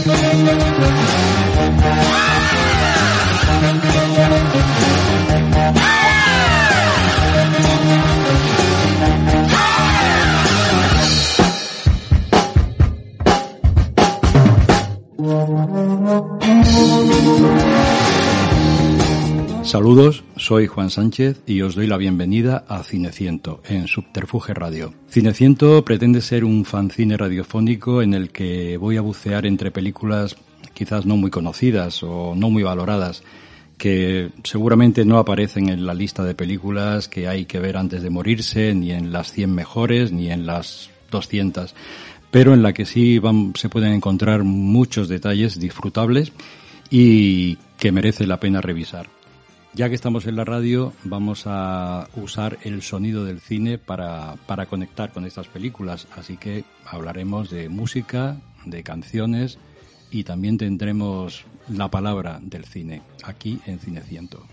Saludos, soy Juan Sánchez y os doy la bienvenida a Cineciento en Subterfuge Radio. Cineciento pretende ser un fanzine radiofónico en el que voy a bucear entre películas quizás no muy conocidas o no muy valoradas, que seguramente no aparecen en la lista de películas que hay que ver antes de morirse, ni en las 100 mejores, ni en las 200, pero en la que sí se pueden encontrar muchos detalles disfrutables y que merece la pena revisar. Ya que estamos en la radio, vamos a usar el sonido del cine para conectar con estas películas. Así que hablaremos de música, de canciones y también tendremos la palabra del cine aquí en Cineciento.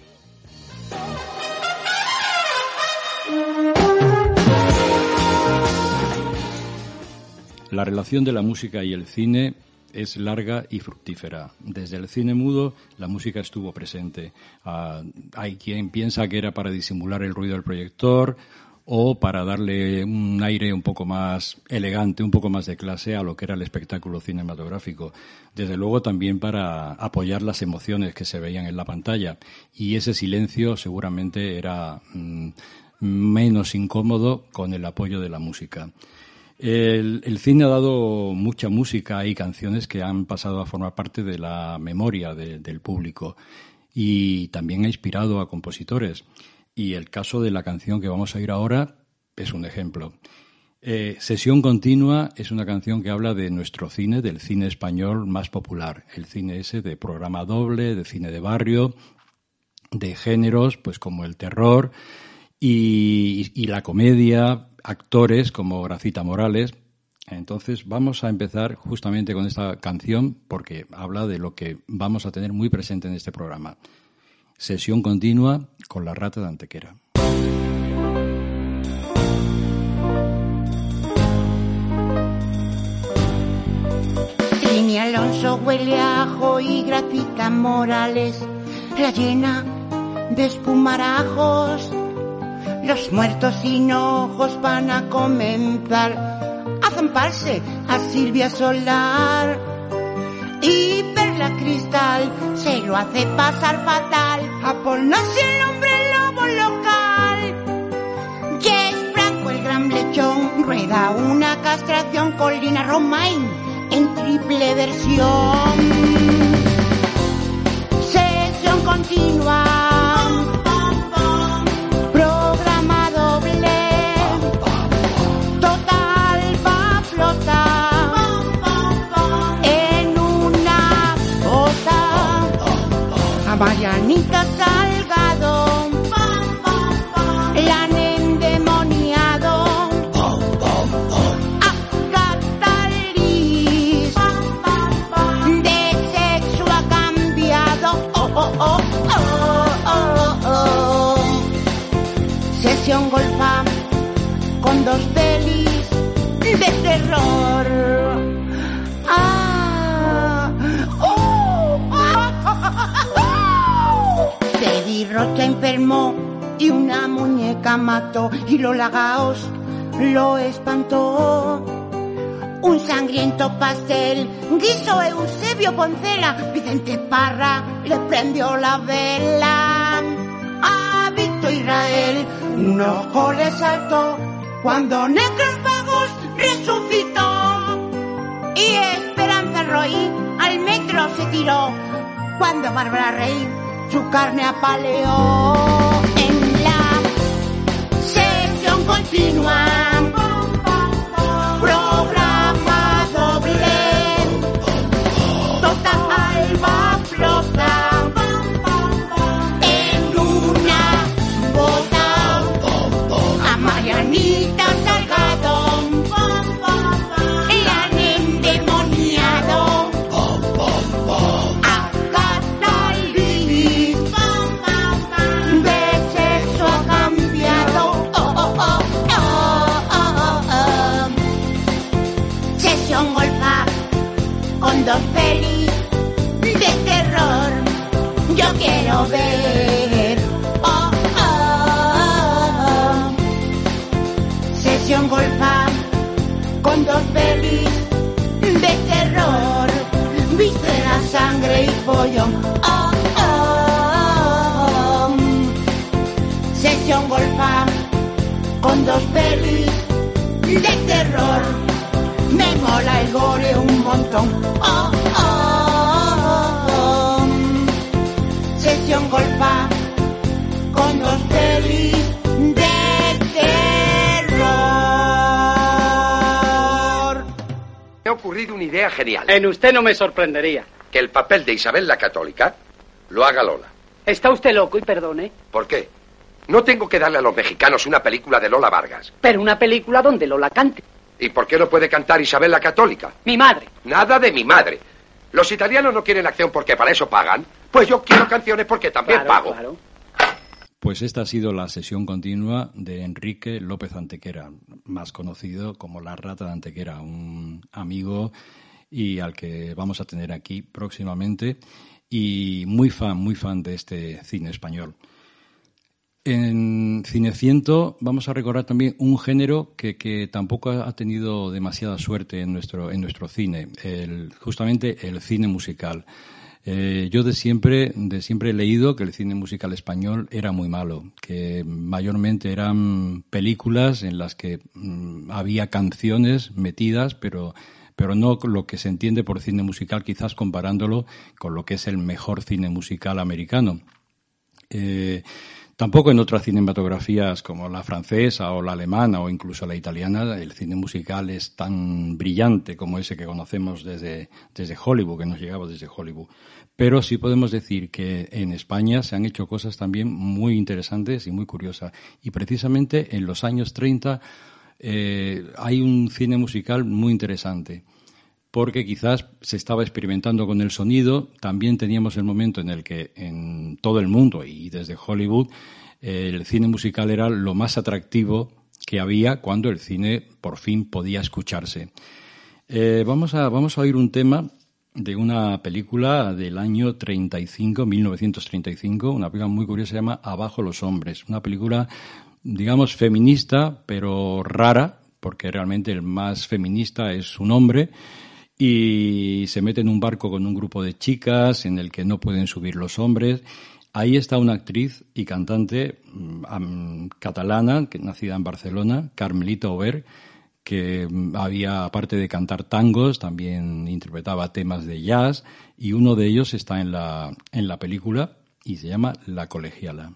La relación de la música y el cine es larga y fructífera. Desde el cine mudo, la música estuvo presente. Hay quien piensa que era para disimular el ruido del proyector o para darle un aire un poco más elegante, un poco más de clase a lo que era el espectáculo cinematográfico. Desde luego también para apoyar las emociones que se veían en la pantalla. Y ese silencio seguramente era menos incómodo con el apoyo de la música. El cine ha dado mucha música y canciones que han pasado a formar parte de la memoria del público y también ha inspirado a compositores. Y el caso de la canción que vamos a oír ahora es un ejemplo. Sesión Continua es una canción que habla de nuestro cine, del cine español más popular. El cine ese de programa doble, de cine de barrio, de géneros pues como el terror y la comedia, actores como Gracita Morales. Entonces vamos a empezar justamente con esta canción porque habla de lo que vamos a tener muy presente en este programa. Sesión Continua con La Rata de Antequera. Trini Alonso huele a ajo y Gracita Morales la llena de espumarajos. Los muertos sin ojos van a comenzar a zamparse a Silvia Solar. Y Perla Cristal se lo hace pasar fatal a Paul Nassy, el hombre lobo local. Jess Franco, el gran lechón, rueda una castración con Lina Romain en triple versión. Sesión Continua. Marianita Salgado la han endemoniado. A Catalís de sexo ha cambiado. Sesión Golfa con dos pelis de terror. Rocha enfermó y una muñeca mató y Lola Gaos lo espantó. Un sangriento pastel guiso Eusebio Poncela. Vicente Parra le prendió la vela. A Víctor Israel un ojo le saltó cuando Necrófagos resucitó. Y Esperanza Roy al metro se tiró cuando Bárbara Rey su carne apaleó. En la Sesión Continua, programa doble, total va flota en una bota. A Marianita Salgado la han endemoniado. De sexo ha cambiado. dos pelis de terror yo quiero ver. Oh, oh, oh. Sesión golfa con dos pelis de terror, vísceras, sangre y follón. Oh, oh, oh. Sesión golfa con dos pelis de terror, me mola el gore un montón. Oh, oh, oh. Sesión golfa con dos pelis de terror. Me ha ocurrido una idea genial. En usted no me sorprendería. Que el papel de Isabel la Católica lo haga Lola. ¿Está usted loco y perdone? ¿Por qué? No tengo que darle a los mexicanos una película de Lola Vargas. Pero una película donde Lola cante. ¿Y por qué no puede cantar Isabel la Católica? Mi madre. Nada de mi madre. Los italianos no quieren acción porque para eso pagan. Pues yo quiero canciones porque también pago. Claro. Pues esta ha sido la sesión continua de Enrique López Antequera, más conocido como La Rata de Antequera, un amigo y al que vamos a tener aquí próximamente y muy fan de este cine español. En Cineciento vamos a recordar también un género que tampoco ha tenido demasiada suerte en nuestro cine, justamente el cine musical. Yo de siempre he leído que el cine musical español era muy malo, que mayormente eran películas en las que había canciones metidas, pero no lo que se entiende por cine musical, quizás comparándolo con lo que es el mejor cine musical americano. Tampoco en otras cinematografías como la francesa o la alemana o incluso la italiana el cine musical es tan brillante como ese que conocemos desde Hollywood, que nos llegaba desde Hollywood. Pero sí podemos decir que en España se han hecho cosas también muy interesantes y muy curiosas. Y precisamente en los años 30 hay un cine musical muy interesante, porque quizás se estaba experimentando con el sonido. También teníamos el momento en el que en todo el mundo y desde Hollywood el cine musical era lo más atractivo que había cuando el cine por fin podía escucharse. Vamos a oír un tema de una película del año 1935, una película muy curiosa, se llama Abajo los hombres, una película, digamos, feminista, pero rara, porque realmente el más feminista es un hombre, y se mete en un barco con un grupo de chicas en el que no pueden subir los hombres. Ahí está una actriz y cantante catalana, nacida en Barcelona, Carmelita Over, que había, aparte de cantar tangos, también interpretaba temas de jazz, y uno de ellos está en la película y se llama La Colegiala.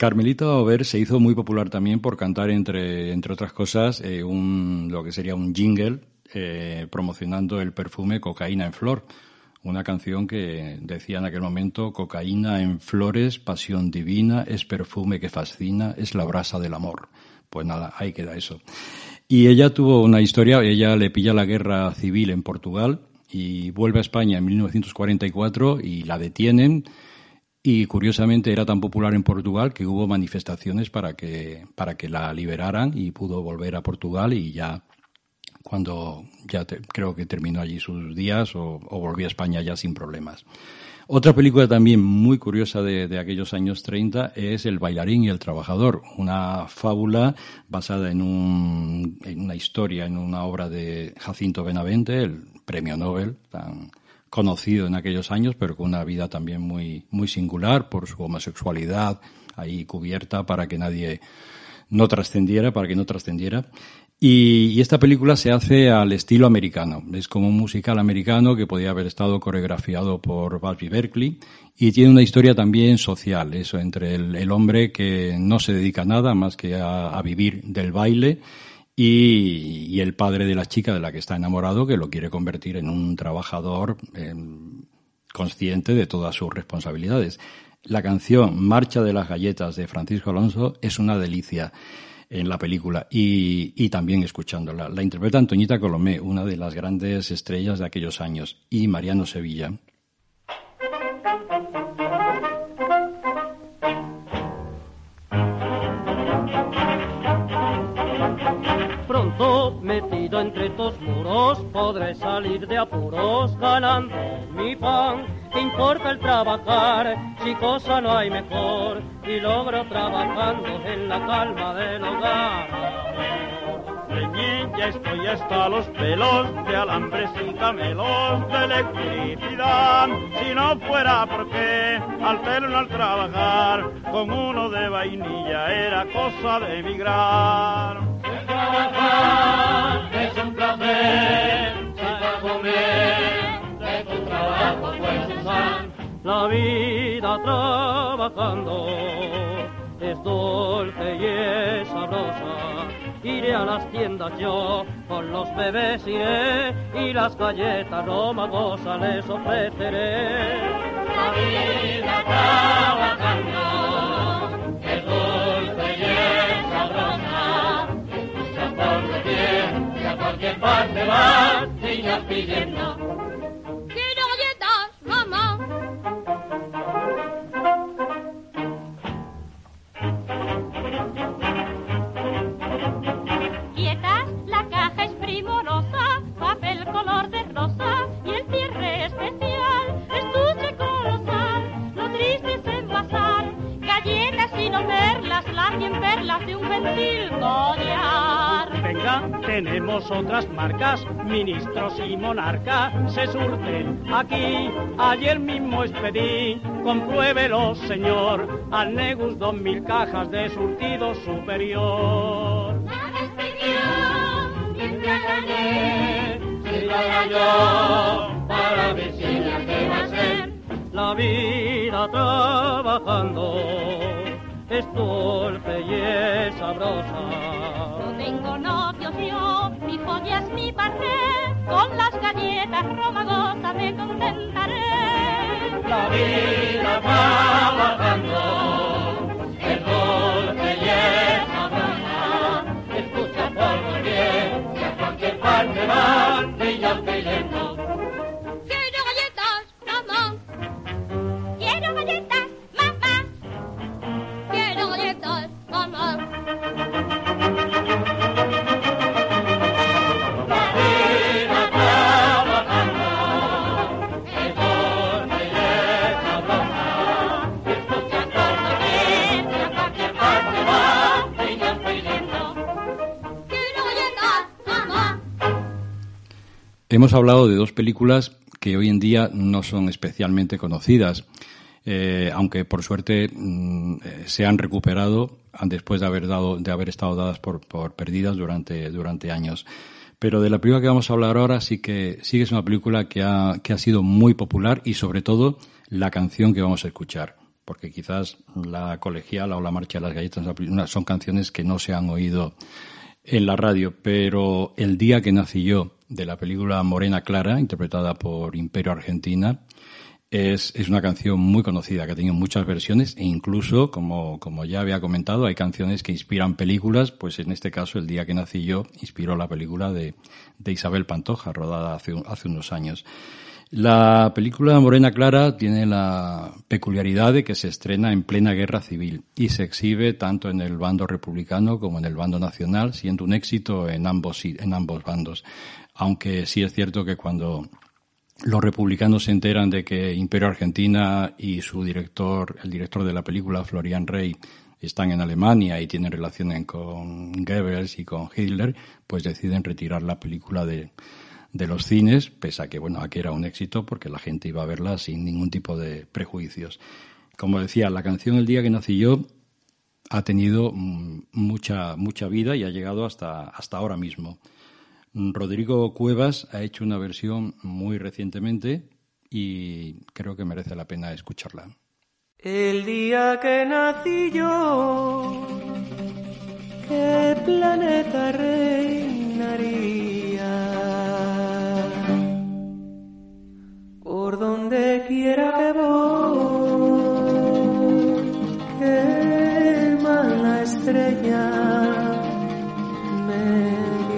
Carmelita Over se hizo muy popular también por cantar, entre otras cosas, lo que sería un jingle promocionando el perfume Cocaína en Flor. Una canción que decía en aquel momento: cocaína en flores, pasión divina, es perfume que fascina, es la brasa del amor. Pues nada, ahí queda eso. Y ella tuvo una historia, ella le pilla la guerra civil en Portugal y vuelve a España en 1944 y la detienen. Y curiosamente era tan popular en Portugal que hubo manifestaciones para que la liberaran y pudo volver a Portugal, y ya cuando creo que terminó allí sus días o volvió a España ya sin problemas. Otra película también muy curiosa de aquellos años 30 es El bailarín y el trabajador, una fábula basada en una historia, en una obra de Jacinto Benavente, el premio Nobel, tan conocido en aquellos años, pero con una vida también muy, muy singular por su homosexualidad ahí cubierta para que no trascendiera. Y esta película se hace al estilo americano. Es como un musical americano que podía haber estado coreografiado por Busby Berkeley, y tiene una historia también social, eso, entre el hombre que no se dedica a nada más que a vivir del baile y el padre de la chica de la que está enamorado, que lo quiere convertir en un trabajador consciente de todas sus responsabilidades. La canción Marcha de las Galletas de Francisco Alonso es una delicia en la película y también escuchándola. La interpreta Antoñita Colomé, una de las grandes estrellas de aquellos años, y Mariano Sevilla. Pronto, metido entre tus muros, podré salir de apuros ganando mi pan. ¿Qué importa el trabajar si cosa no hay mejor? Y logro trabajando en la calma del hogar. Ya estoy hasta los pelos de alambres y camelos de electricidad. Si no fuera porque al pelo no al trabajar con uno de vainilla era cosa de emigrar. El trabajar es un placer, si para comer de tu trabajo puedes usar. La vida trabajando es dulce y es sabrosa. Iré a las tiendas yo, con los bebés iré, y las galletas romagosas les ofreceré. La vida trabajando es dulce y es sabrosa. Escucha por lo bien, que a cualquier parte vas, niños pidiendo. ¡Quiero galletas, mamá! La caja es primorosa, papel color de rosa y el cierre especial, estuche colosal. Lo triste es envasar galletas y no perlas, las 100 perlas de un gentil collar. Venga, tenemos otras marcas, ministros y monarcas se surten aquí. Ayer mismo expedí, compruébelo señor, al Negus 2000 cajas de surtido superior. Si la yo para vecinas que va a ser. La vida trabajando es dulce y es sabrosa. No tengo novios yo, mi joya es mi parné, con las galletas romagosas me contentaré. La vida trabajando es dulce y es sabrosa. Escucha por lo bien, que a cualquier parte van, niños pidiendo. Quiero galletas, mamá. Quiero galletas, mamá. Quiero galletas, mamá. La vida trabajando es dulce y es sabrosa. Escucha por lo bien, que a cualquier parte van, niños pidiendo. Hemos hablado de dos películas que hoy en día no son especialmente conocidas, aunque por suerte se han recuperado después de haber estado dadas por perdidas durante años. Pero de la película que vamos a hablar ahora sí que es una película que ha sido muy popular, y sobre todo la canción que vamos a escuchar. porque quizás la colegiala o la marcha de las galletas son canciones que no se han oído en la radio, pero El día que nací yo, de la película Morena Clara, interpretada por Imperio Argentina, es una canción muy conocida, que ha tenido muchas versiones, e incluso, como ya había comentado, hay canciones que inspiran películas. Pues en este caso, El día que nací yo inspiró la película de Isabel Pantoja, rodada hace unos años. La película Morena Clara tiene la peculiaridad de que se estrena en plena guerra civil y se exhibe tanto en el bando republicano como en el bando nacional, siendo un éxito en ambos bandos. Aunque sí es cierto que cuando los republicanos se enteran de que Imperio Argentina y su director, el director de la película, Florian Rey, están en Alemania y tienen relaciones con Goebbels y con Hitler, pues deciden retirar la película de los cines, pese a que, a que era un éxito, porque la gente iba a verla sin ningún tipo de prejuicios. Como decía, la canción El día que nací yo ha tenido mucha vida y ha llegado hasta ahora mismo. Rodrigo Cuevas ha hecho una versión muy recientemente y creo que merece la pena escucharla. El día que nací yo, ¿qué planeta reinaría? Por donde quiera que voy, quema la estrella me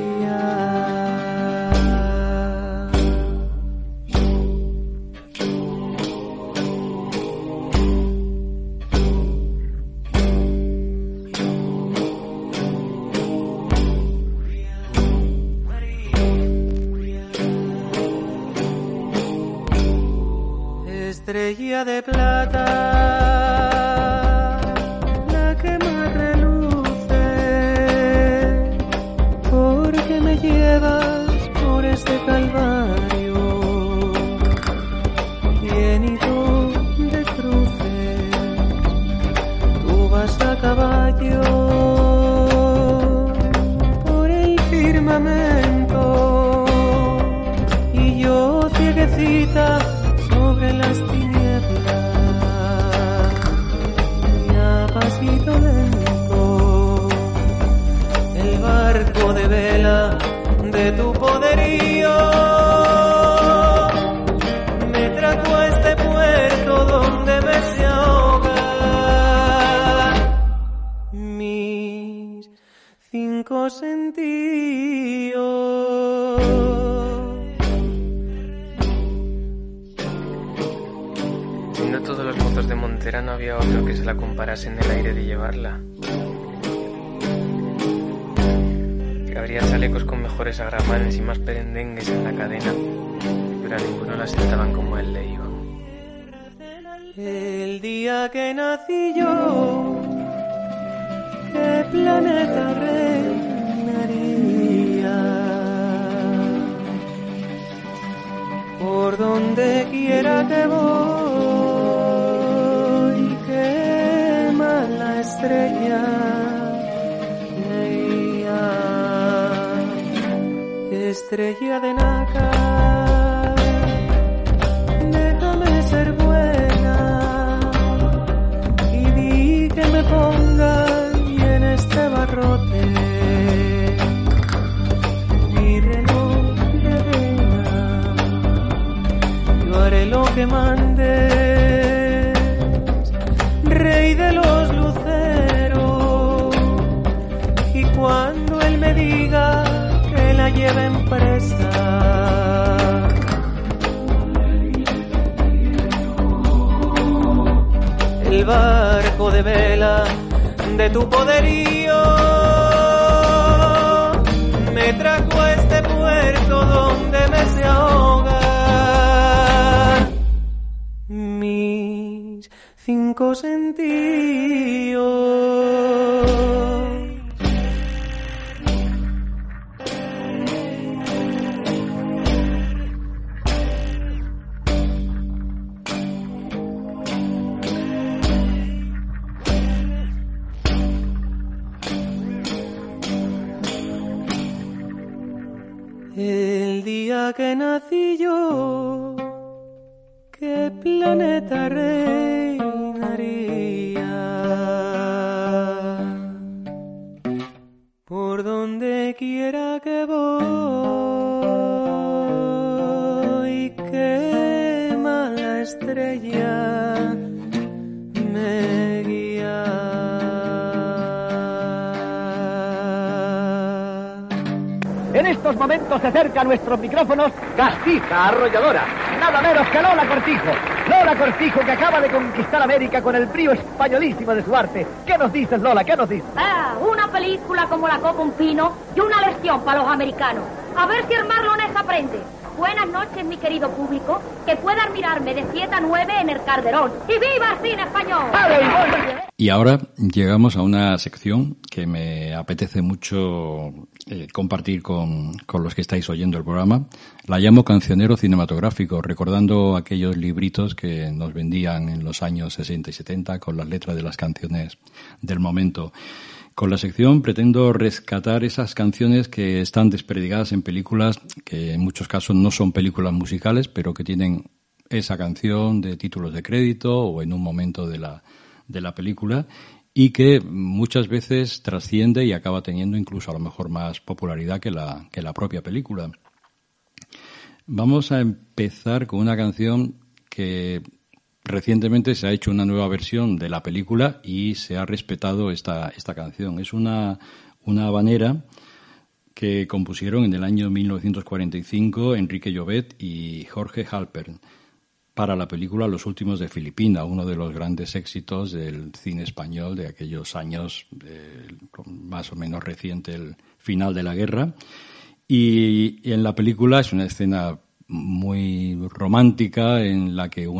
estrella de plata, la que más reluce, porque me llevas por este calvario llenito de cruces. Tú vas a caballo por el firmamento y yo cieguecita sobre las tinieblas, y a pasito lento el barco de vela de tu poderío me trajo a este puerto donde me se ahogan mis 5 sentidos. No todos los mozos de Montera, no había otro que se la comparase en el aire de llevarla. Que habría chalecos con mejores agramanes y más perendengues en la cadena, pero a ninguno la sentaban como él le iba. El día que nací yo, ¿qué planeta reinaría? Por donde quiera que voy, quema la estrella me guía. Estrella de nácar, déjame ser buena y di que me pongan en este barrote mi reloj de arena. Yo haré lo que mandes, rey de los luceros, y cuando él me diga que la lleven presa, el barco de vela de tu poderío me trajo a este puerto donde me se ahogan mis 5 sentidos. El día que nací yo, ¿qué planeta reinaría? estrella me guía. En estos momentos se acerca a nuestros micrófonos Castija Arrolladora, nada menos que Lola Cortijo. Lola Cortijo, que acaba de conquistar América con el brío españolísimo de su arte. ¿Qué nos dices, Lola? ¿Qué nos dices? Una película como La Copa un Pino y una lección para los americanos. A ver si el marlonés aprende. Buenas noches, mi querido público, que pueda admirarme de 7 a 9 en el Calderón. ¡Y viva el cine español! Y ahora llegamos a una sección que me apetece mucho compartir con los que estáis oyendo el programa. La llamo cancionero cinematográfico, recordando aquellos libritos que nos vendían en los años 60 y 70 con las letras de las canciones del momento. Con la sección pretendo rescatar esas canciones que están desperdigadas en películas que en muchos casos no son películas musicales, pero que tienen esa canción de títulos de crédito o en un momento de la película y que muchas veces trasciende y acaba teniendo incluso a lo mejor más popularidad que la propia película. Vamos a empezar con una canción que recientemente se ha hecho una nueva versión de la película y se ha respetado esta canción. Es una habanera que compusieron en el año 1945 Enrique Llobet y Jorge Halpern para la película Los últimos de Filipina, uno de los grandes éxitos del cine español de aquellos años, más o menos reciente, el final de la guerra. Y en la película es una escena muy romántica en la que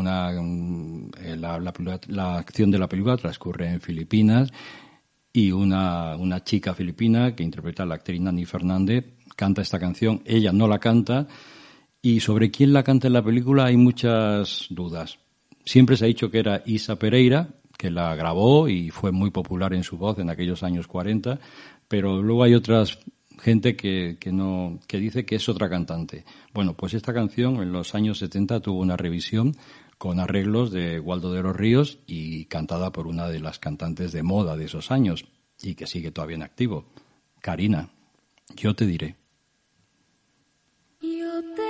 la acción de la película transcurre en Filipinas y una chica filipina que interpreta a la actriz Nani Fernández canta esta canción. Ella no la canta y sobre quién la canta en la película hay muchas dudas. Siempre se ha dicho que era Isa Pereira, que la grabó y fue muy popular en su voz en aquellos años 40, pero luego hay otras gente que dice que es otra cantante. Bueno, pues esta canción en los años 70 tuvo una revisión con arreglos de Waldo de los Ríos y cantada por una de las cantantes de moda de esos años y que sigue todavía en activo, Karina. Yo te diré. Yo te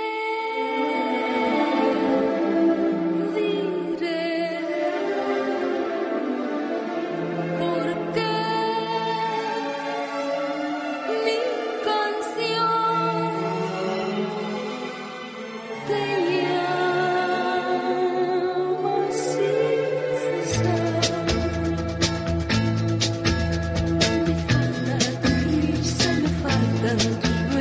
tus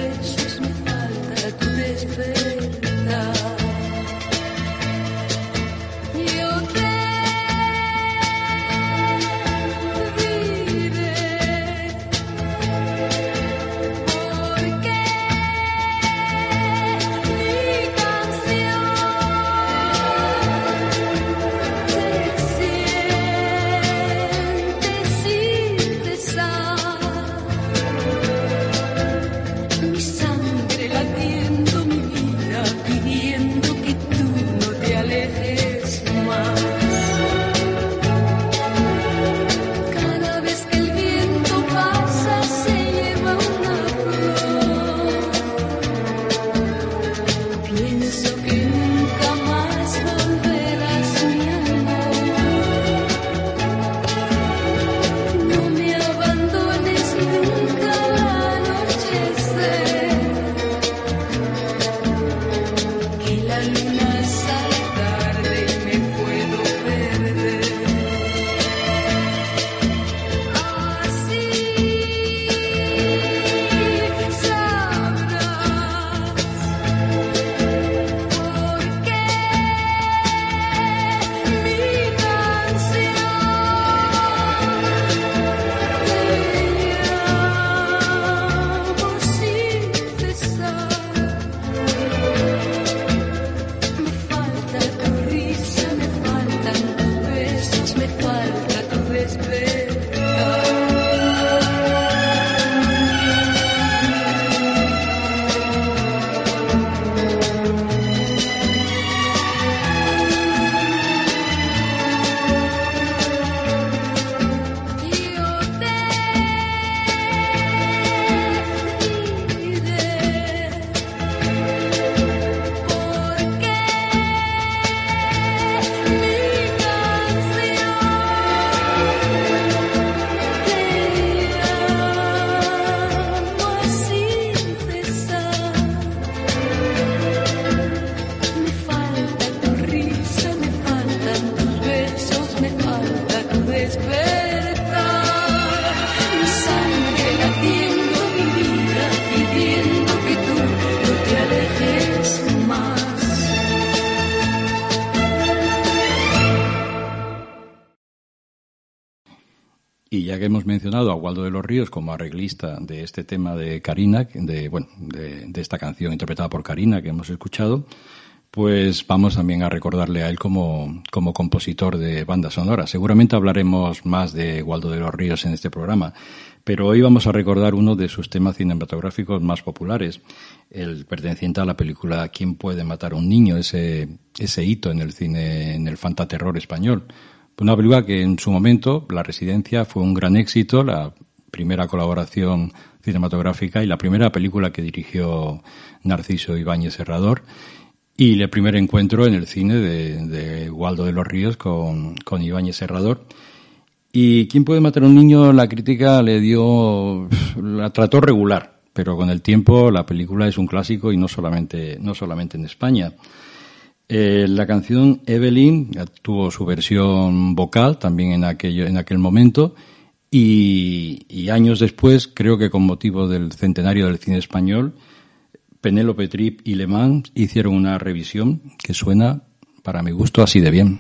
Y ya que hemos mencionado a Waldo de los Ríos como arreglista de este tema de Karina, de esta canción interpretada por Karina que hemos escuchado, pues vamos también a recordarle a él como compositor de banda sonora. Seguramente hablaremos más de Waldo de los Ríos en este programa, pero hoy vamos a recordar uno de sus temas cinematográficos más populares, el perteneciente a la película ¿Quién puede matar a un niño?, ese hito en el cine, en el fantaterror español. Una película que en su momento, La Residencia, fue un gran éxito, la primera colaboración cinematográfica y la primera película que dirigió Narciso Ibáñez Serrador, y el primer encuentro en el cine de Waldo de los Ríos con Ibáñez Serrador. Y ¿Quién puede matar a un niño? La crítica la trató regular, pero con el tiempo la película es un clásico y no solamente en España. La canción Evelyn tuvo su versión vocal también en aquel momento, y años después, creo que con motivo del centenario del cine español, Penélope Trip y Le Mans hicieron una revisión que suena, para mi gusto, así de bien.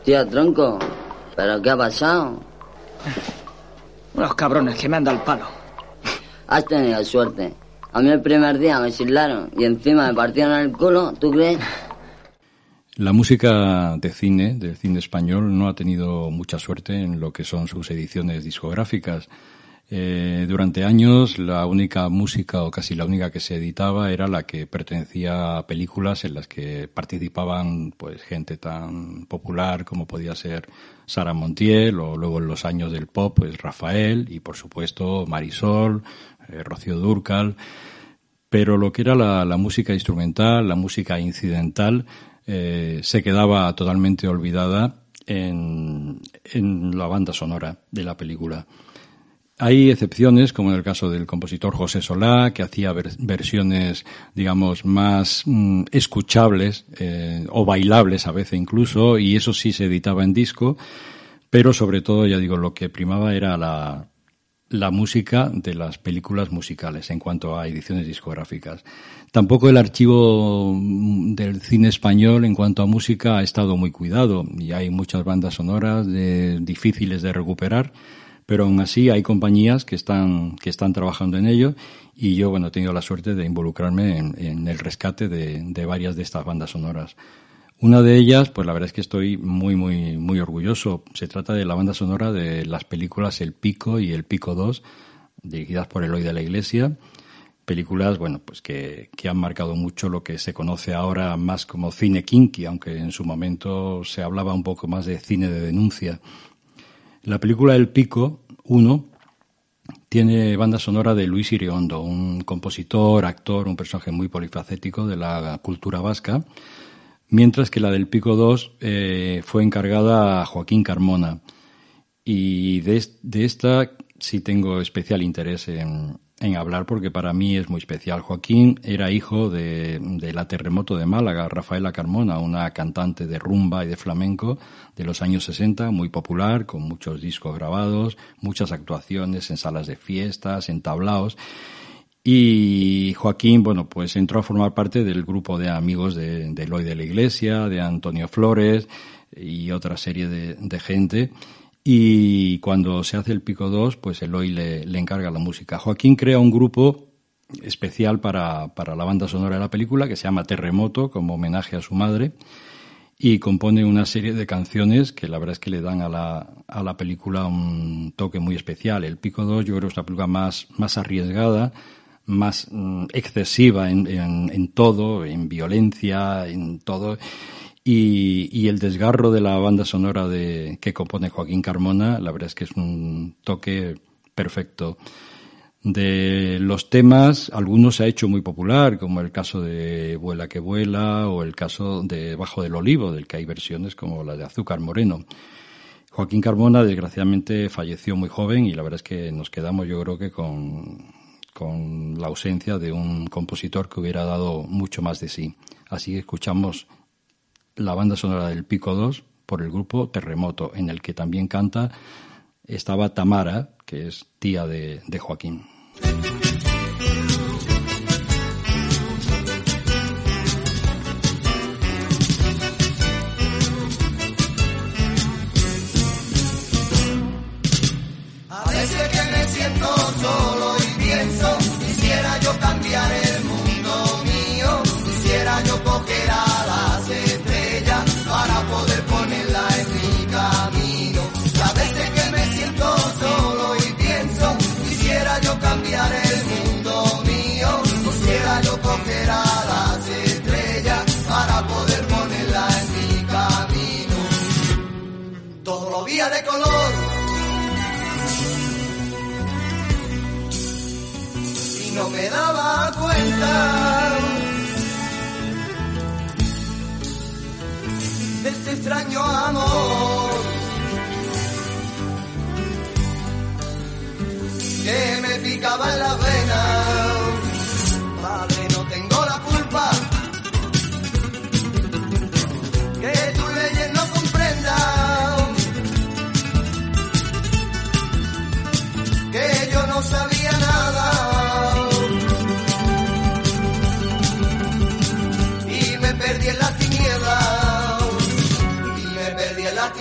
Tía, tronco, ¿pero qué ha pasado? Unos cabrones que me han dado el palo. Has tenido suerte. A mí el primer día me chiflaron y encima me partieron el culo, ¿tú crees? La música de cine, del cine español, no ha tenido mucha suerte en lo que son sus ediciones discográficas. Durante años la única música, o casi la única que se editaba, era la que pertenecía a películas en las que participaban pues gente tan popular como podía ser Sara Montiel, o luego en los años del pop, pues Rafael, y por supuesto Marisol, Rocío Dúrcal. Pero lo que era la música instrumental, la música incidental, se quedaba totalmente olvidada en la banda sonora de la película. Hay excepciones, como en el caso del compositor José Solá, que hacía versiones, digamos, más escuchables o bailables a veces incluso, y eso sí se editaba en disco, pero sobre todo, ya digo, lo que primaba era la música de las películas musicales en cuanto a ediciones discográficas. Tampoco el archivo del cine español en cuanto a música ha estado muy cuidado, y hay muchas bandas sonoras difíciles de recuperar, pero aún así hay compañías que están trabajando en ello, y yo, bueno, he tenido la suerte de involucrarme en el rescate de varias de estas bandas sonoras. Una de ellas, pues la verdad es que estoy muy, muy, muy orgulloso. Se trata de la banda sonora de las películas El Pico y El Pico 2, dirigidas por Eloy de la Iglesia. Películas, bueno, pues que han marcado mucho lo que se conoce ahora más como cine kinky, aunque en su momento se hablaba un poco más de cine de denuncia. La película El Pico 1 tiene banda sonora de Luis Iriondo, un compositor, actor, un personaje muy polifacético de la cultura vasca, mientras que la del Pico 2 fue encargada a Joaquín Carmona. Y de esta sí tengo especial interés en hablar, porque para mí es muy especial. Joaquín era hijo de la Terremoto de Málaga, Rafaela Carmona, una cantante de rumba y de flamenco de los años 60, muy popular, con muchos discos grabados, muchas actuaciones en salas de fiestas, en tablaos. Y Joaquín, bueno, pues entró a formar parte del grupo de amigos de Eloy de la Iglesia, de Antonio Flores y otra serie de gente. Y cuando se hace El Pico 2, pues Eloy le encarga la música. Joaquín crea un grupo especial para la banda sonora de la película, que se llama Terremoto, como homenaje a su madre, y compone una serie de canciones que la verdad es que le dan a la película un toque muy especial. El Pico 2 yo creo que es una película más arriesgada, más excesiva en todo, en violencia, en todo. Y el desgarro de la banda sonora que compone Joaquín Carmona, la verdad es que es un toque perfecto. De los temas, algunos se ha hecho muy popular, como el caso de Vuela que vuela, o el caso de Bajo del Olivo, del que hay versiones como la de Azúcar Moreno. Joaquín Carmona, desgraciadamente, falleció muy joven, y la verdad es que nos quedamos, yo creo que con la ausencia de un compositor que hubiera dado mucho más de sí. Así que escuchamos la banda sonora del Pico 2 por el grupo Terremoto, en el que también estaba Tamara, que es tía de Joaquín. A veces que me siento solo y pienso, quisiera yo cambiar el mundo mío, quisiera yo coger a las estrellas para poder ponerla en mi camino. Y a veces que me siento solo y pienso, quisiera yo cambiar el mundo mío, quisiera yo coger a las estrellas para poder ponerla en mi camino. Todos los días de color y no me daba cuenta de este extraño amor que me picaba en la vena. Padre, no tengo la culpa que tus leyes no comprendan, que yo no sabía nada y me perdí en las tinieblas, y me perdí en las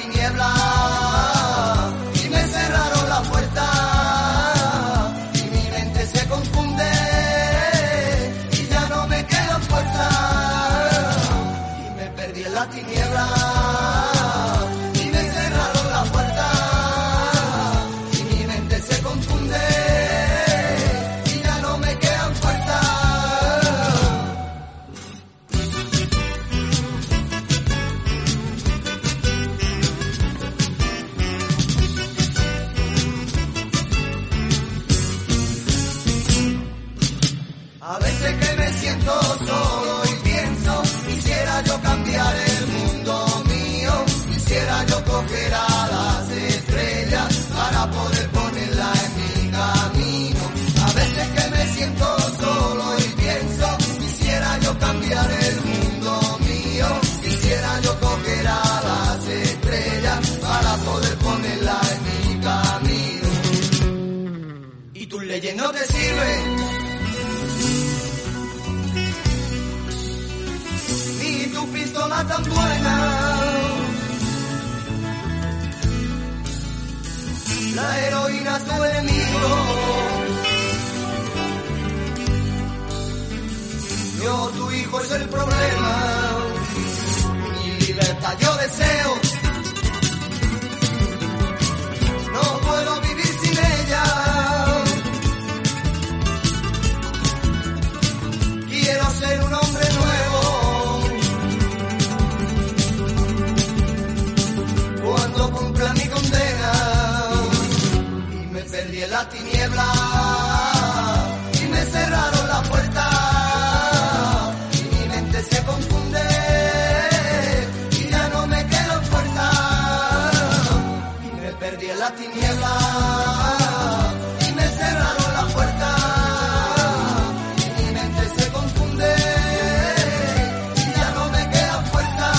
leyes no te sirven, ni tu pistola tan buena. La heroína es tu enemigo. Yo, tu hijo, es el problema. Mi libertad yo deseo. No puedo vivir sin ella. Quiero ser un hombre nuevo. Cuando cumpla mi condena y me perdí en la tiniebla y me cerraron la puerta. Se confunde y ya no me quedo fuerza. Y me perdí en la tiniebla y me cerraron la puerta. Y mi mente se confunde y ya no me queda fuerza.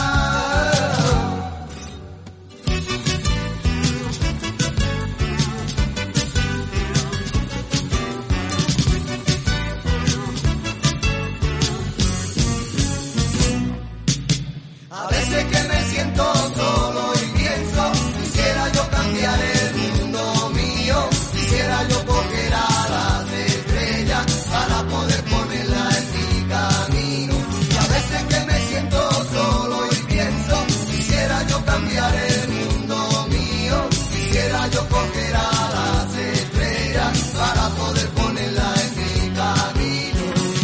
A veces que me siento solo y pienso, quisiera yo cambiar el mundo mío, quisiera yo coger a las estrellas para poder ponerla en mi camino. Y a veces que me siento solo y pienso, quisiera yo cambiar el mundo mío, quisiera yo coger a las estrellas para poder ponerla en mi camino.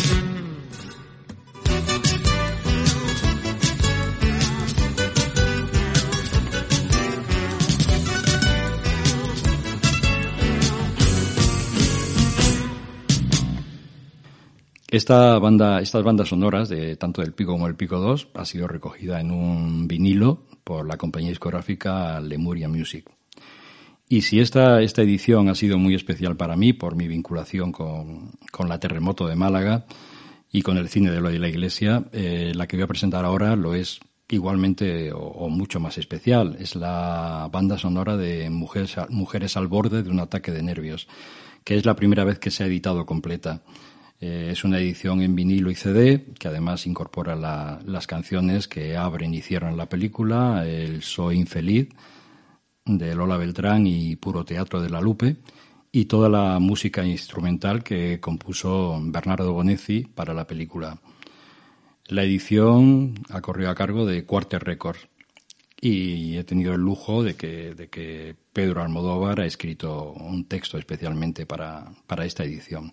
Estas bandas sonoras, de tanto del Pico como el Pico 2, ha sido recogida en un vinilo por la compañía discográfica Lemuria Music. Y si esta edición ha sido muy especial para mí por mi vinculación con la Terremoto de Málaga y con el cine de Eloy de la Iglesia, la que voy a presentar ahora lo es igualmente o mucho más especial. Es la banda sonora de Mujeres al borde de un ataque de nervios, que es la primera vez que se ha editado completa. Es una edición en vinilo y CD que además incorpora las canciones que abren y cierran la película, el Soy infeliz de Lola Beltrán y Puro teatro de La Lupe, y toda la música instrumental que compuso Bernardo Bonezzi para la película. La edición ha corrido a cargo de Quarter Records y he tenido el lujo de que Pedro Almodóvar ha escrito un texto especialmente para esta edición.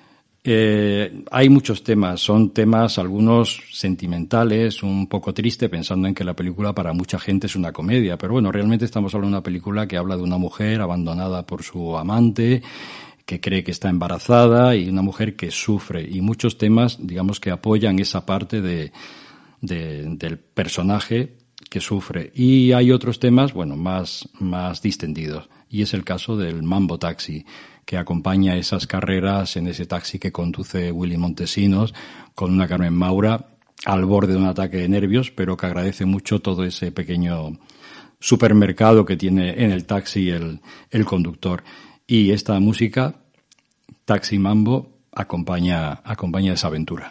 Hay muchos temas, son temas algunos sentimentales, un poco triste, pensando en que la película para mucha gente es una comedia, pero bueno, realmente estamos hablando de una película que habla de una mujer abandonada por su amante, que cree que está embarazada, y una mujer que sufre, y muchos temas, digamos, que apoyan esa parte del personaje que sufre. Y hay otros temas, bueno, más distendidos, y es el caso del Mambo Taxi, que acompaña esas carreras en ese taxi que conduce Willy Montesinos con una Carmen Maura al borde de un ataque de nervios, pero que agradece mucho todo ese pequeño supermercado que tiene en el taxi el conductor. Y esta música, Taxi Mambo, acompaña esa aventura.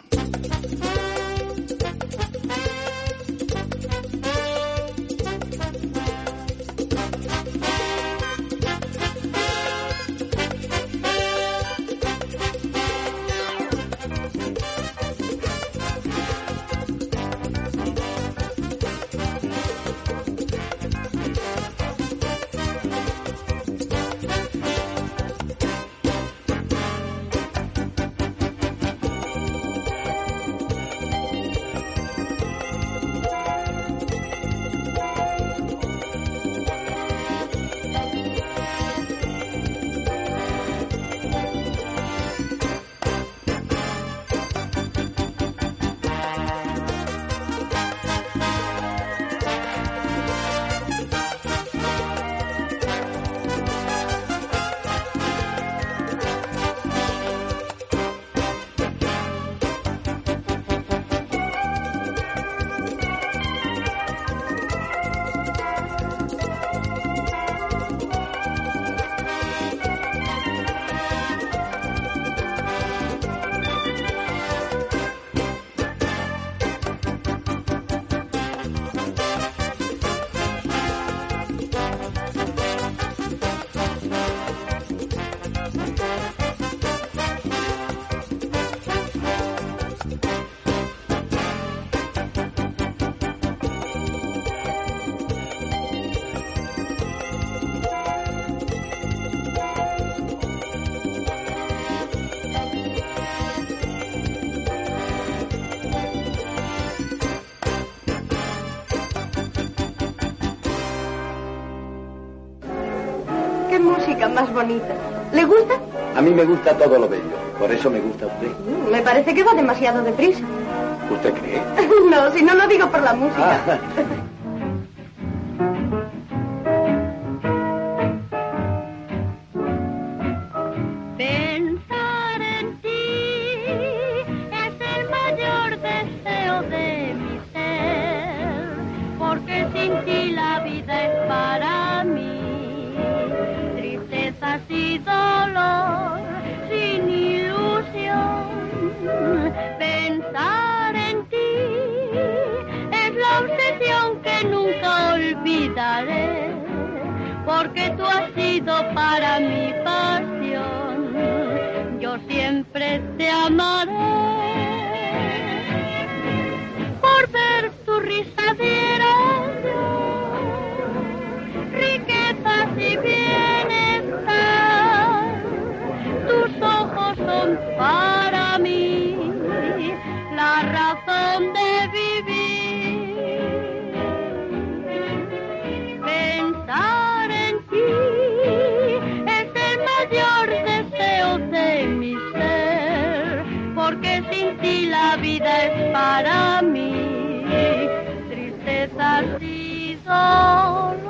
Qué música más bonita. ¿Le gusta? A mí me gusta todo lo bello. Por eso me gusta usted. Me parece que va demasiado deprisa. ¿Usted cree? No, si no lo digo por la música. Pensar en ti es el mayor deseo de mi ser, porque sin ti la vida es para mí tristezas y dolor sin ilusión. Pensar en ti es la obsesión que nunca olvidaré, porque tú has sido para mi pasión. Yo siempre te amaré por ver tu risa diaria, riquezas y bienestar. Tus ojos son para mí la razón de vivir. Pensar en ti es el mayor deseo de mi ser, porque sin ti la vida es para mí tristezas y dolor.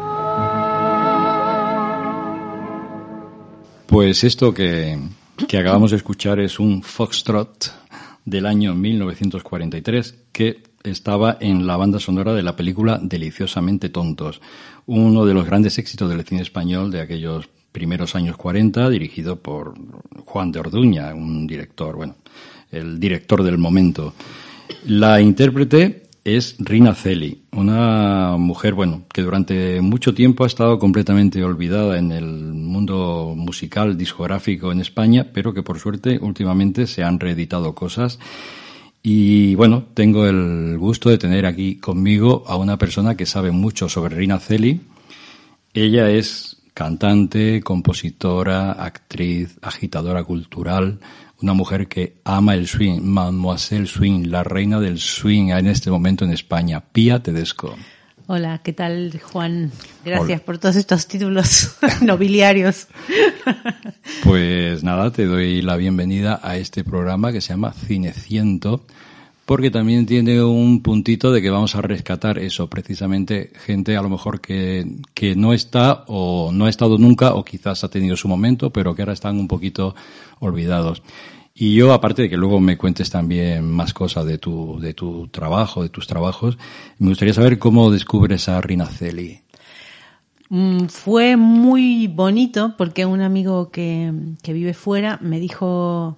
Pues esto que acabamos de escuchar es un foxtrot del año 1943 que estaba en la banda sonora de la película Deliciosamente tontos, uno de los grandes éxitos del cine español de aquellos primeros años 40, dirigido por Juan de Orduña, un director, bueno, el director del momento. La intérprete es Rina Celi, una mujer, bueno, que durante mucho tiempo ha estado completamente olvidada en el mundo musical discográfico en España, pero que por suerte últimamente se han reeditado cosas. Y bueno, tengo el gusto de tener aquí conmigo a una persona que sabe mucho sobre Rina Celi. Ella es cantante, compositora, actriz, agitadora cultural, una mujer que ama el swing, Mademoiselle Swing, la reina del swing en este momento en España, Pía Tedesco. Hola, ¿qué tal, Juan? Gracias por todos estos títulos nobiliarios. Pues nada, te doy la bienvenida a este programa que se llama Cineciento, porque también tiene un puntito de que vamos a rescatar eso, precisamente gente a lo mejor que no está o no ha estado nunca o quizás ha tenido su momento, pero que ahora están un poquito olvidados. Y yo, aparte de que luego me cuentes también más cosas de tu trabajo, de tus trabajos, me gustaría saber cómo descubres a Rina Celi. Fue muy bonito porque un amigo que vive fuera me dijo,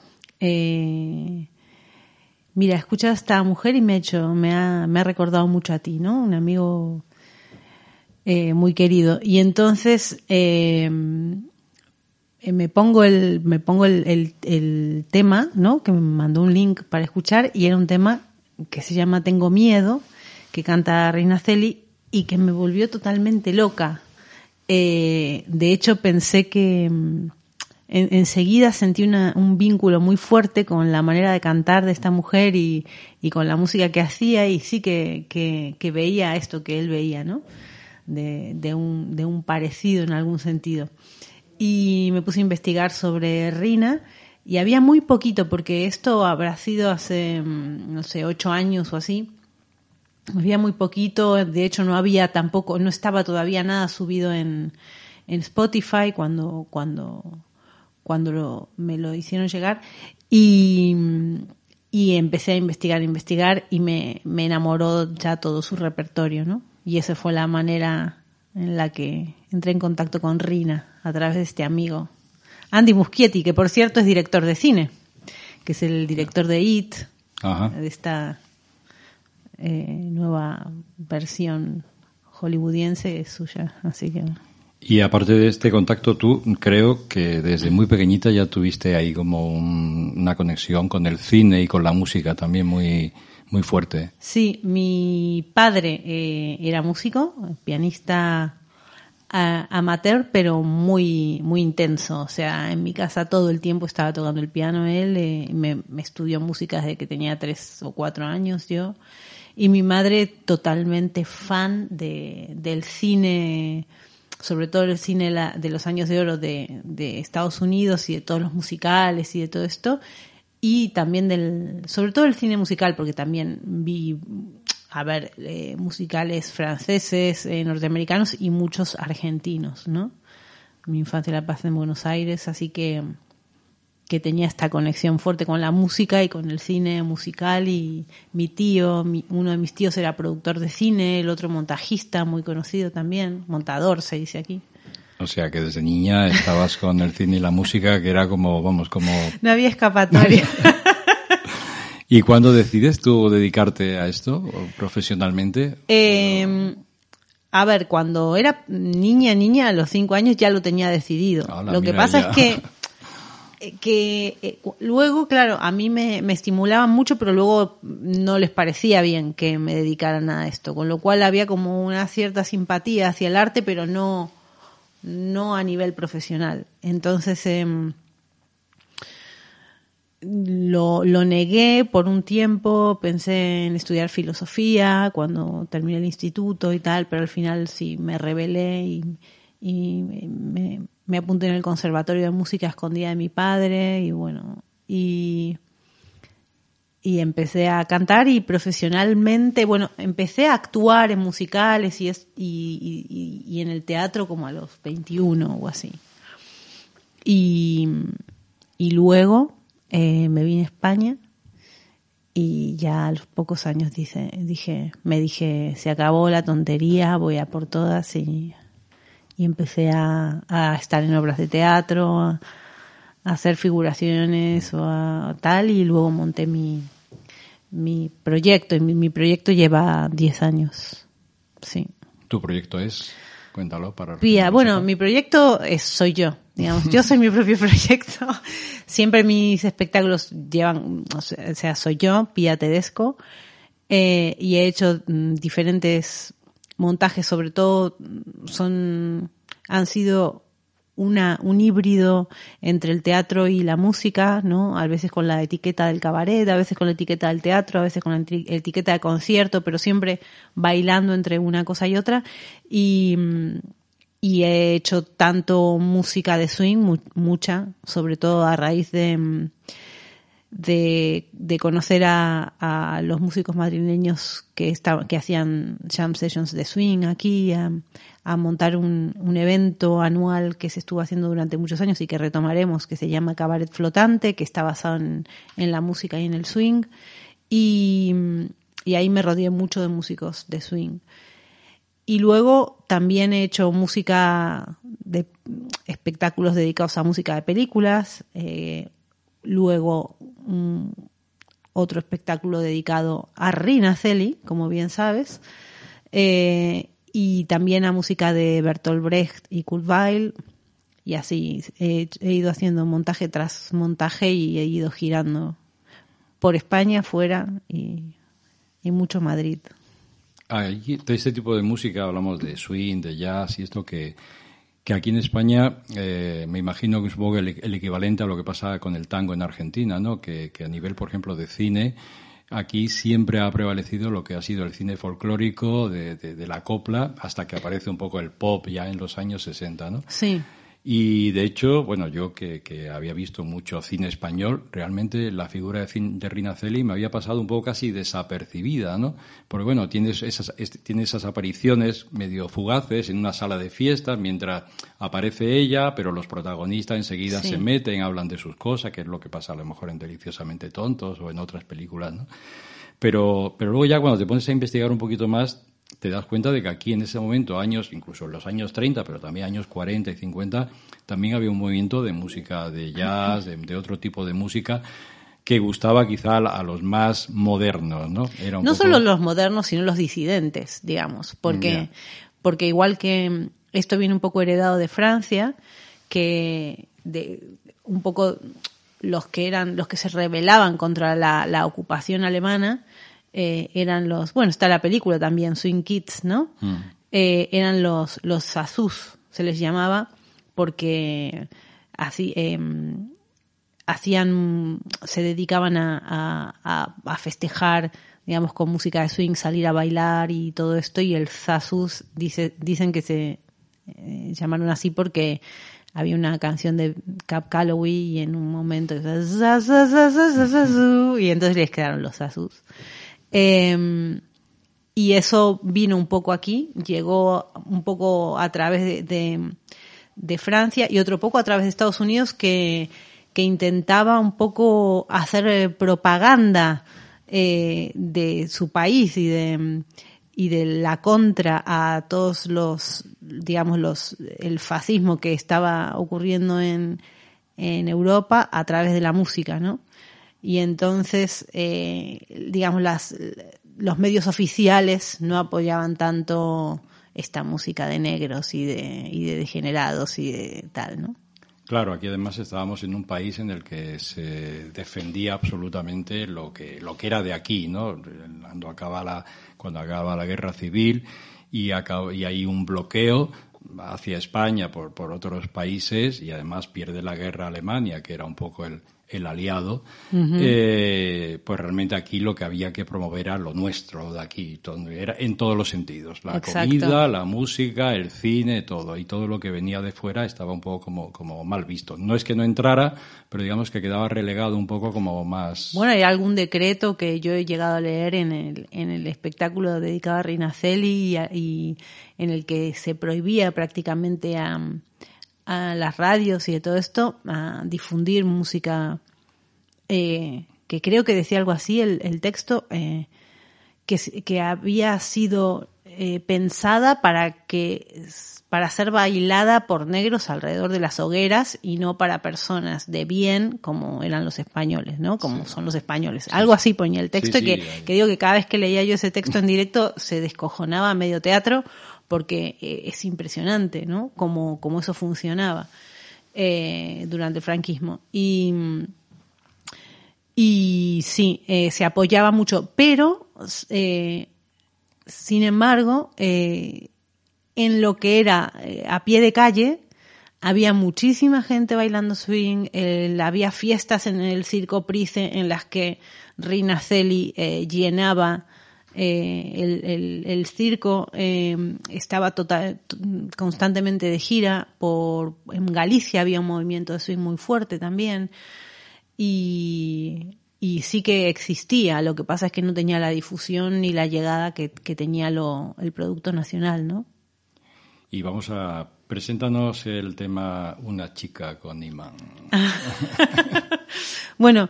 mira, escucha a esta mujer y me ha recordado mucho a ti, ¿no? Un amigo muy querido. Y entonces me pongo el tema, ¿no? Que me mandó un link para escuchar y era un tema que se llama Tengo Miedo, que canta Rina Celi y que me volvió totalmente loca. De hecho, pensé que enseguida sentí un vínculo muy fuerte con la manera de cantar de esta mujer y con la música que hacía, y sí que veía esto que él veía, ¿no? De un parecido en algún sentido. Y me puse a investigar sobre Rina y había muy poquito, porque esto habrá sido hace, no sé, 8 años o así. Había muy poquito, de hecho no estaba todavía nada subido en Spotify cuando me lo hicieron llegar, y empecé a investigar y me enamoró ya todo su repertorio, ¿no? Y esa fue la manera en la que entré en contacto con Rina, a través de este amigo, Andy Muschietti, que por cierto es director de cine, que es el director de It, Ajá. De esta nueva versión hollywoodiense es suya, así que... Y aparte de este contacto, tú creo que desde muy pequeñita ya tuviste ahí como una conexión con el cine y con la música también muy, muy fuerte. Sí, mi padre era músico, pianista amateur, pero muy, muy intenso. O sea, en mi casa todo el tiempo estaba tocando el piano. Él me estudió música desde que tenía 3 o 4 años yo. Y mi madre totalmente fan del cine sobre todo el cine de los años de oro de Estados Unidos y de todos los musicales y de todo esto, y también sobre todo el cine musical, porque también vi musicales franceses, norteamericanos y muchos argentinos, ¿no? Mi infancia la pasé en Buenos Aires, así que tenía esta conexión fuerte con la música y con el cine musical. Y mi tío, uno de mis tíos era productor de cine, el otro montajista muy conocido también, montador se dice aquí. O sea que desde niña estabas con el cine y la música, que era como... No había escapatoria. ¿Y cuándo decides tú dedicarte a esto profesionalmente? Cuando era niña, a los 5 años ya lo tenía decidido. Lo que pasa es que luego, claro, a mí me estimulaban mucho, pero luego no les parecía bien que me dedicaran a esto, con lo cual había como una cierta simpatía hacia el arte, pero no a nivel profesional. Entonces lo negué por un tiempo, pensé en estudiar filosofía cuando terminé el instituto y tal, pero al final sí me rebelé y me apunté en el conservatorio de música escondida de mi padre y bueno, y empecé a cantar y profesionalmente, bueno, empecé a actuar en musicales y en el teatro como a los 21 o así. Y luego me vine a España y ya a los pocos años me dije, se acabó la tontería, voy a por todas y empecé a estar en obras de teatro, a hacer figuraciones o a tal, y luego monté mi proyecto, y mi proyecto lleva 10 años. Sí. ¿Tu proyecto es? Cuéntalo para... Pía, bueno, mi proyecto soy yo, digamos. Yo soy mi propio proyecto. Siempre mis espectáculos llevan, o sea, soy yo, Pía Tedesco, y he hecho diferentes montajes, sobre todo han sido un híbrido entre el teatro y la música, ¿no? A veces con la etiqueta del cabaret, a veces con la etiqueta del teatro, a veces con la etiqueta de concierto, pero siempre bailando entre una cosa y otra. Y he hecho tanto música de swing, mucha, sobre todo a raíz de conocer a los músicos madrileños que hacían jam sessions de swing aquí, a montar un evento anual que se estuvo haciendo durante muchos años y que retomaremos, que se llama Cabaret Flotante, que está basado en la música y en el swing, y ahí me rodeé mucho de músicos de swing. Y luego también he hecho música de espectáculos dedicados a música de películas, luego otro espectáculo dedicado a Rina Celi, como bien sabes, y también a música de Bertolt Brecht y Kurt Weill, y así he ido haciendo montaje tras montaje y he ido girando por España, fuera y mucho Madrid. De este tipo de música hablamos de swing, de jazz y esto que aquí en España me imagino que es un poco el equivalente a lo que pasa con el tango en Argentina, ¿no? Que a nivel, por ejemplo, de cine, aquí siempre ha prevalecido lo que ha sido el cine folclórico de la copla, hasta que aparece un poco el pop ya en los años 60, ¿no? Sí. Y de hecho, bueno, yo que había visto mucho cine español, realmente la figura de Rina Celi me había pasado un poco casi desapercibida, ¿no? Porque bueno, tiene esas apariciones medio fugaces en una sala de fiestas mientras aparece ella, pero los protagonistas enseguida se meten, hablan de sus cosas, que es lo que pasa a lo mejor en Deliciosamente Tontos o en otras películas, ¿no? Pero luego ya cuando te pones a investigar un poquito más, te das cuenta de que aquí en ese momento, incluso en los años 30, pero también años 40 y 50, también había un movimiento de música de jazz, de otro tipo de música, que gustaba quizá a los más modernos, ¿no? No solo los modernos, sino los disidentes, digamos, porque igual que esto viene un poco heredado de Francia, que un poco los que se rebelaban contra la ocupación alemana, eran está la película también, Swing Kids, ¿no? Eran los zazús, se les llamaba, porque así se dedicaban a festejar, digamos, con música de swing, salir a bailar y todo esto, y el zazús dicen que llamaron así porque había una canción de Cab Calloway y en un momento y entonces les quedaron los Zazus. Y eso vino un poco aquí, llegó un poco a través de Francia y otro poco a través de Estados Unidos que intentaba un poco hacer propaganda de su país y de la contra a todos el fascismo que estaba ocurriendo en Europa a través de la música, ¿no? Y entonces, los medios oficiales no apoyaban tanto esta música de negros y de degenerados y de tal, ¿no? Claro, aquí además estábamos en un país en el que se defendía absolutamente lo que era de aquí, ¿no? Cuando acaba la guerra civil y hay un bloqueo hacia España por otros países y además pierde la guerra Alemania, que era un poco el aliado, pues realmente aquí lo que había que promover era lo nuestro de aquí, era en todos los sentidos, la Exacto. comida, la música, el cine, todo, y todo lo que venía de fuera estaba un poco como mal visto. No es que no entrara, pero digamos que quedaba relegado un poco como más... Bueno, hay algún decreto que yo he llegado a leer en el espectáculo dedicado a Rinasceli y en el que se prohibía prácticamente a las radios y de todo esto a difundir música que creo que decía algo así el texto que había sido pensada para ser bailada por negros alrededor de las hogueras y no para personas de bien como eran los españoles, ¿no? Como son los españoles. Algo así ponía el texto y que digo que cada vez que leía yo ese texto en directo se descojonaba medio teatro porque es impresionante, ¿no? Como eso funcionaba durante el franquismo. Y sí, se apoyaba mucho, pero sin embargo, en lo que era a pie de calle, había muchísima gente bailando swing, había fiestas en el Circo Price en las que Rinasceli llenaba el circo, estaba constantemente de gira, en Galicia había un movimiento de swing muy fuerte también, y sí que existía, lo que pasa es que no tenía la difusión ni la llegada que tenía el producto nacional, ¿no? Y preséntanos el tema Una chica con imán. Bueno,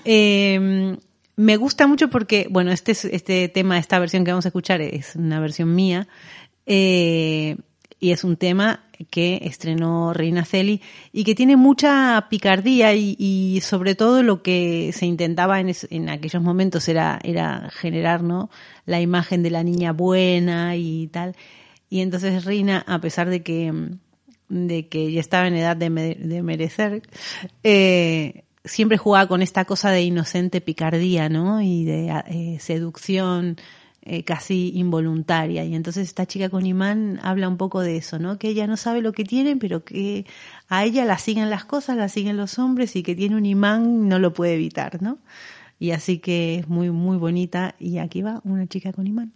me gusta mucho porque, bueno, este tema, esta versión que vamos a escuchar es una versión mía, y es un tema que estrenó Rinasceli y que tiene mucha picardía y sobre todo lo que se intentaba en aquellos momentos era generar, ¿no?, la imagen de la niña buena y tal. Y entonces Rina, a pesar de que ya estaba en edad de merecer, siempre jugaba con esta cosa de inocente picardía, ¿no? Y de seducción casi involuntaria. Y entonces esta chica con imán habla un poco de eso, ¿no? Que ella no sabe lo que tiene, pero que a ella la siguen las cosas, la siguen los hombres y que tiene un imán, no lo puede evitar, ¿no? Y así que es muy, muy bonita. Y aquí va Una chica con imán.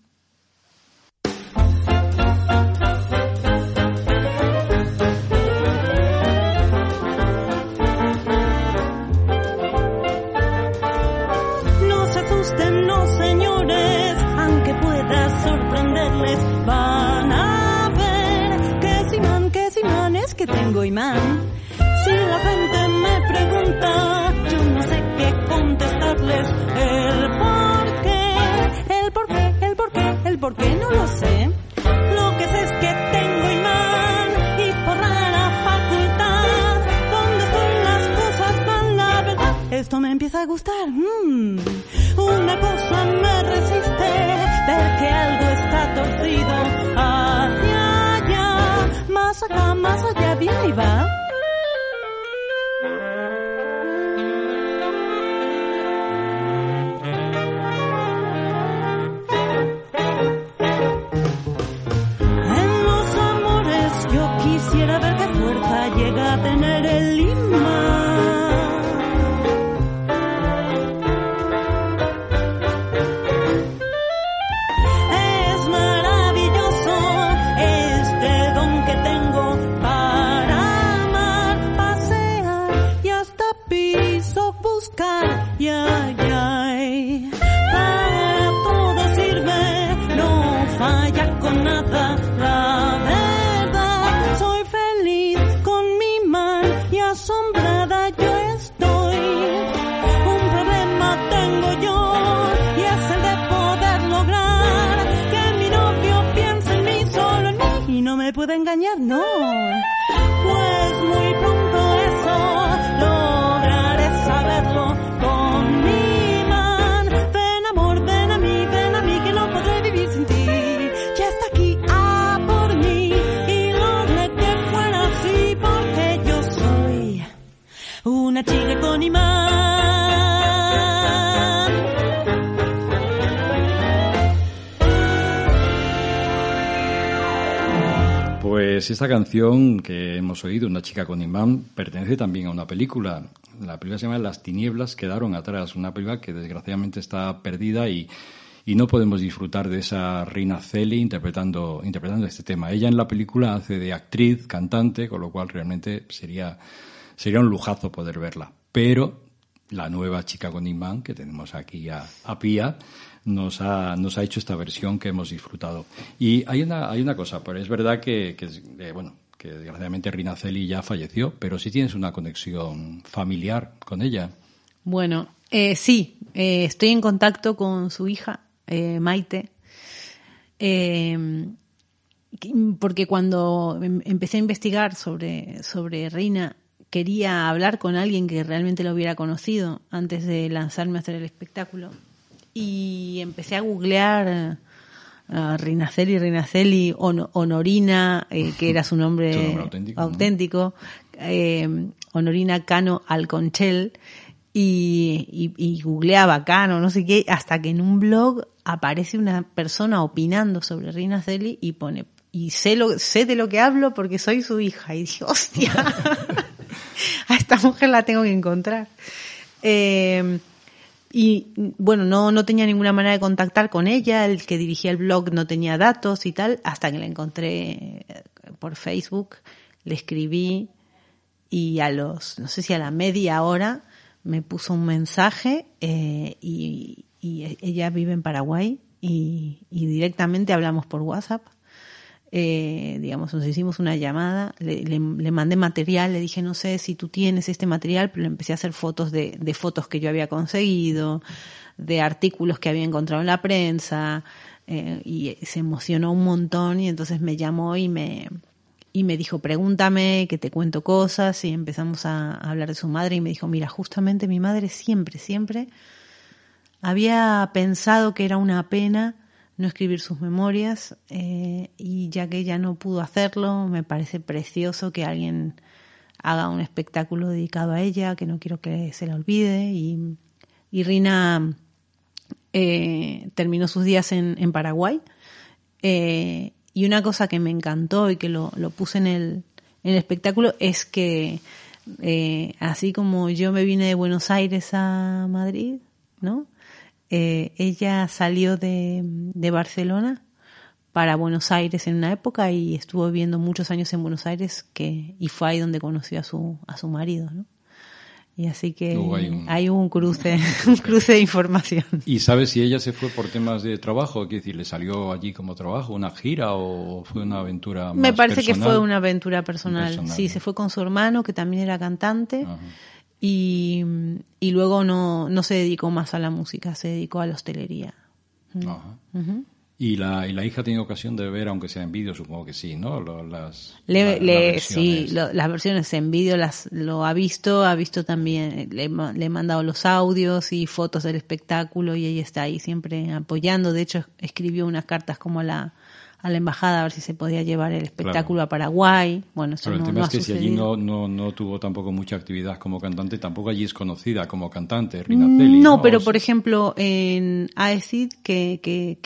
No, señores, aunque pueda sorprenderles, van a ver que es imán, es que tengo imán. Si la gente me pregunta, yo no sé qué contestarles. El por qué no lo sé. Lo que sé es que tengo imán y por rara facultad, donde estoy las cosas van, la verdad, esto me empieza a gustar. Una cosa me resiste, ver que algo está torcido. Hacia allá, más acá, más allá, bien ahí va. En los amores yo quisiera ver qué fuerza llega a tener el imán. Tengo Pues esta canción que hemos oído, Una chica con imán, pertenece también a una película. La película se llama Las tinieblas quedaron atrás, una película que desgraciadamente está perdida y no podemos disfrutar de esa Rina Celi interpretando este tema. Ella en la película hace de actriz, cantante, con lo cual realmente sería un lujazo poder verla. Pero la nueva chica con imán, que tenemos aquí a Pía, nos ha hecho esta versión que hemos disfrutado. Y hay una cosa, pero es verdad que desgraciadamente Rina Celi ya falleció, pero sí tienes una conexión familiar con ella. Bueno, sí, estoy en contacto con su hija, Maite, porque cuando empecé a investigar sobre Rina, quería hablar con alguien que realmente lo hubiera conocido antes de lanzarme a hacer el espectáculo. Y empecé a googlear Rina Celi, Honorina, que era su nombre auténtico, Honorina Cano Alconchel, y googleaba Cano, no sé qué, hasta que en un blog aparece una persona opinando sobre Rina Celi y pone, y sé de lo que hablo porque soy su hija. Y dije, hostia, a esta mujer la tengo que encontrar. Y bueno, no tenía ninguna manera de contactar con ella, el que dirigía el blog no tenía datos y tal, hasta que la encontré por Facebook, le escribí y no sé si a la media hora me puso un mensaje y ella vive en Paraguay y directamente hablamos por WhatsApp. Nos hicimos una llamada, le mandé material, le dije, no sé si tú tienes este material, pero le empecé a hacer fotos de fotos que yo había conseguido, de artículos que había encontrado en la prensa, y se emocionó un montón y entonces me llamó y me dijo, pregúntame, que te cuento cosas, y empezamos a hablar de su madre y me dijo, mira, justamente mi madre siempre había pensado que era una pena no escribir sus memorias, y ya que ella no pudo hacerlo, me parece precioso que alguien haga un espectáculo dedicado a ella, que no quiero que se la olvide. Y Rina terminó sus días en Paraguay, y una cosa que me encantó y que lo puse en el espectáculo es que así como yo me vine de Buenos Aires a Madrid, ¿no? Ella salió de Barcelona para Buenos Aires en una época y estuvo viviendo muchos años en Buenos Aires, y fue ahí donde conoció a su marido, ¿no? Y así que hay un cruce de información. ¿Y sabes si ella se fue por temas de trabajo? Quiero decir, ¿le salió allí como trabajo, una gira, o fue una aventura más Me parece personal? Que fue una aventura personal. Sí, se fue con su hermano, que también era cantante. Ajá. Y luego no se dedicó más a la música, se dedicó a la hostelería. Ajá. Uh-huh. ¿Y la hija ha tenido ocasión de ver, aunque sea en vídeo, supongo que sí, ¿no? Las versiones en vídeo lo ha visto también, le he mandado los audios y fotos del espectáculo y ella está ahí siempre apoyando. De hecho, escribió unas cartas como a la embajada a ver si se podía llevar el espectáculo a Paraguay. Bueno, eso pero el tema no es que ha si allí no tuvo tampoco mucha actividad como cantante, tampoco allí es conocida como cantante, Rina Celi. No, pero por ejemplo en AECID que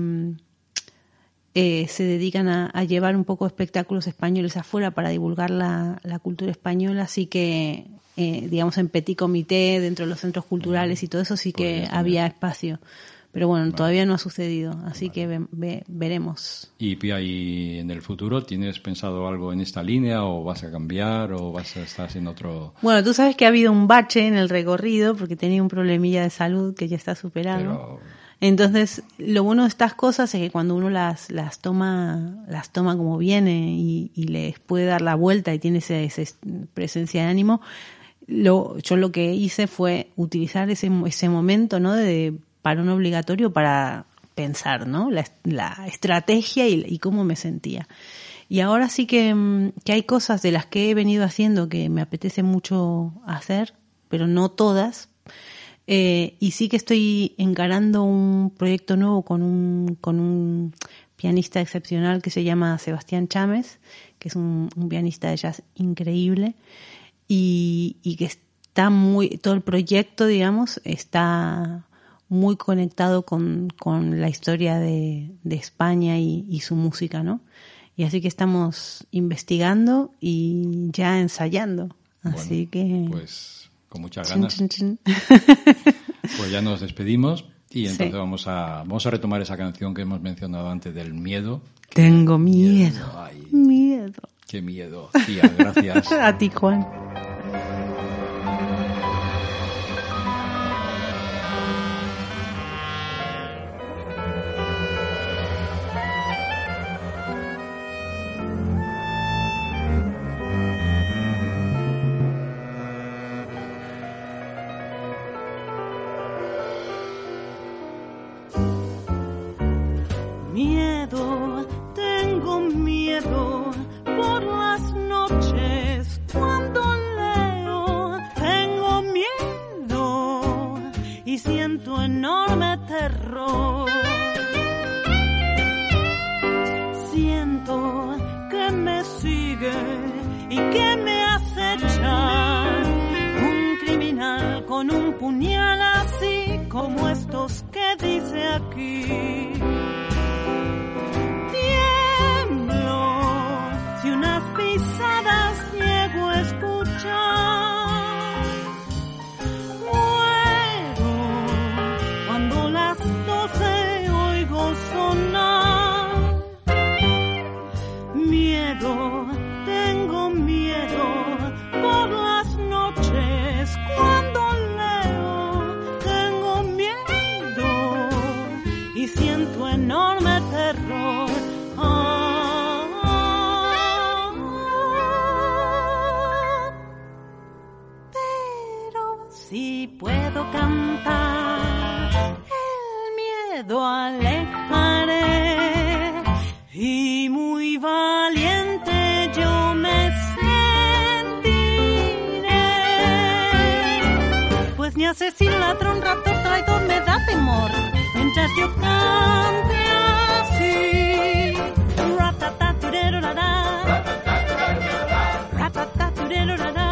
se dedican a llevar un poco espectáculos españoles afuera para divulgar la cultura española, así que digamos en Petit Comité, dentro de los centros culturales y todo eso sí que había espacio. Pero bueno, todavía no ha sucedido, así que veremos. ¿Y Pía, y en el futuro tienes pensado algo en esta línea, o vas a cambiar, o vas a estar en otro...? Bueno, tú sabes que ha habido un bache en el recorrido porque tenía un problemilla de salud que ya está superado. Entonces, lo bueno de estas cosas es que cuando uno las toma como viene y les puede dar la vuelta y tiene esa presencia de ánimo, yo lo que hice fue utilizar ese momento, ¿no?, de parón obligatorio para pensar, ¿no?, la estrategia y cómo me sentía. Y ahora sí que hay cosas de las que he venido haciendo que me apetece mucho hacer, pero no todas. Y sí que estoy encarando un proyecto nuevo con un pianista excepcional que se llama Sebastián Chámez, que es un pianista de jazz increíble, y que está todo el proyecto, digamos, está muy conectado con la historia de España y su música, ¿no? Y así que estamos investigando y ya ensayando. Así que... Pues con muchas ganas. Pues ya nos despedimos y entonces vamos a retomar esa canción que hemos mencionado antes del miedo. Tengo miedo. Ay, miedo. Qué miedo. Tía, gracias. A ti, Juan. Miedo, tengo miedo por las noches cuando leo. Tengo miedo y siento enorme terror. Siento que me sigue y que me acecha un criminal con un puñal así como estos que dice aquí. Si unas pisadas llego a escuchar, muero cuando las 12 oigo sonar. Miedo, tengo miedo por las noches cuando leo. Tengo miedo y siento enorme terror. Si puedo cantar, el miedo alejaré y muy valiente yo me sentiré. Pues ni asesino, ladrón, raptor, traidor me da temor mientras yo cante así. Ratataturerorara, ratataturerorara.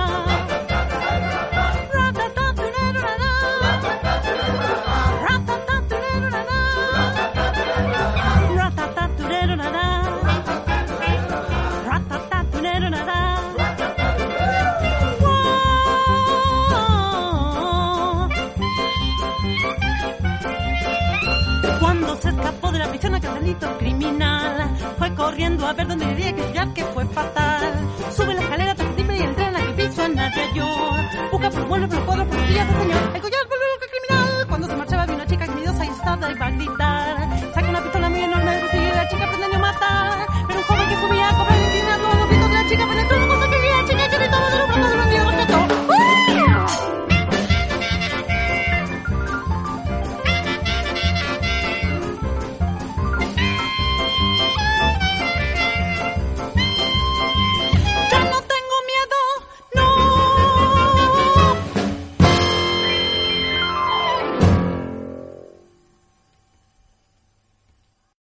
Cuando se escapó de la prisión aquel delito criminal, fue corriendo a ver dónde diría que ya que fue fatal. Sube la escalera, toca timbre y el tren a que piso a nadie yo. Busca por muebles, por los cuadros, por sillas del señor. El collar vuelve loco criminal. Cuando se marchaba vi una chica miedosa y asustada y va a gritar.